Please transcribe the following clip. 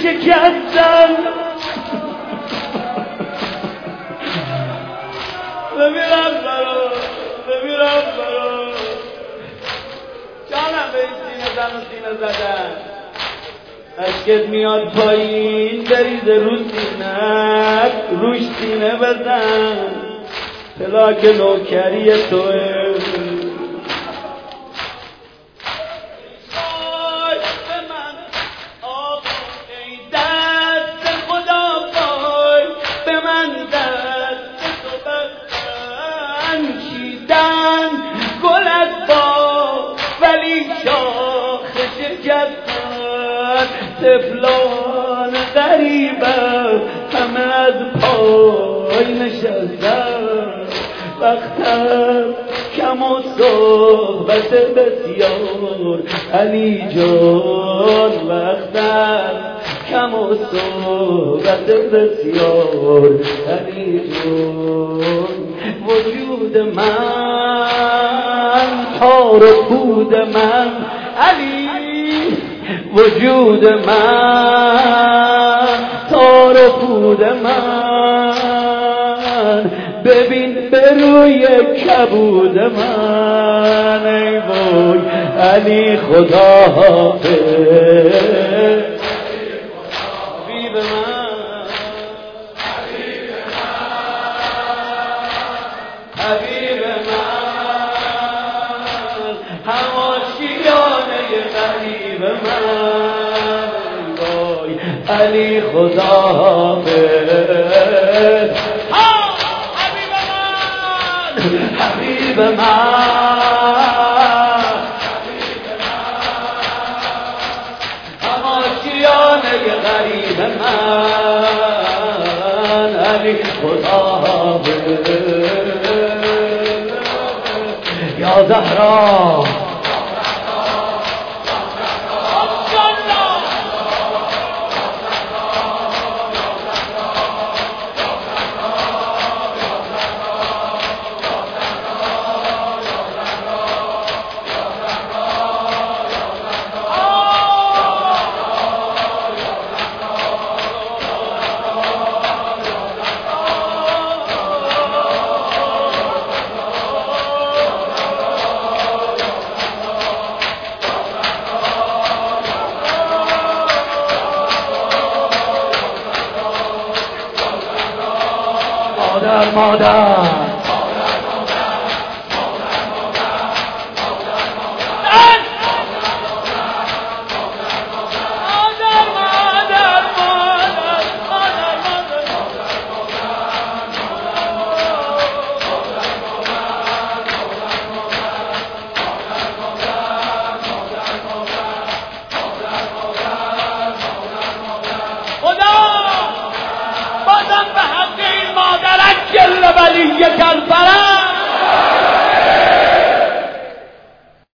شکستم. بمیرم برا جانم به این سینه زن و سینه زدن. اشکت میاد پایین بریزه رو سینه، روش سینه بزن، پلاک نوکری توه. طفلان غریبم همه از پای نشستم، وقتم کم و صحبت بسیار علی جان، وقتم کم و صحبت بسیار علی جان. وجود من تار و پود من علی، وجود من تار و پود من، ببین به روی کبود من. ای وای علی خدا حافظ، حبیب من، حبیب من، هماشیانه غریب من. وای علی خدا حافظ، حبیب من، حبیب من، هماشیانه غریب من. علی خدا حافظ. یا زهرا مادر ولی کربلا